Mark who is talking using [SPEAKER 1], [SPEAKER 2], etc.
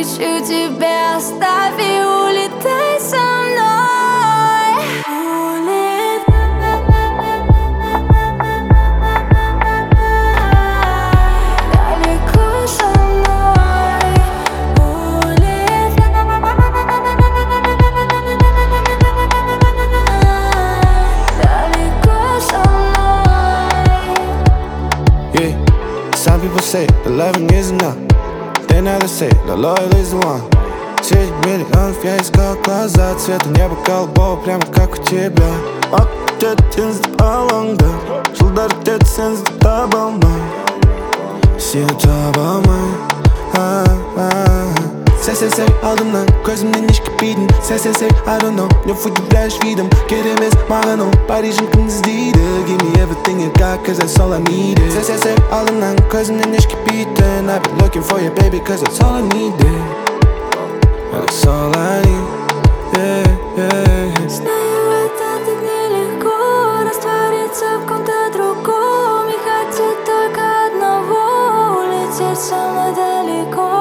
[SPEAKER 1] кричу тебе: оставь и улетай со мной. Далеко со мной. Далеко со мной.
[SPEAKER 2] Yeah, some people say the loving is enough. Then others say the loyal is the one. 10 миллионов, я искал глаза цвета неба голубого, прямо как у тебя. Отец алаңда жылдар өтеді сенсіз таба алмай, сені таба алмай. Сәл алдымнан көзімнен ешкіппейтін. Сәл I don't know, не удивляешь видом. Керек емес маған ол Парижін кім іздейді. Give me everything you got, cause that's all I needed. Сәл алдымнан көзімнен ешкіппейтін. I've been looking for you, baby, cause that's all I needed. That's all I need, yeah.
[SPEAKER 1] Знаю, это так нелегко раствориться в ком-то другом. И хотеть только одного — улететь со мной далеко.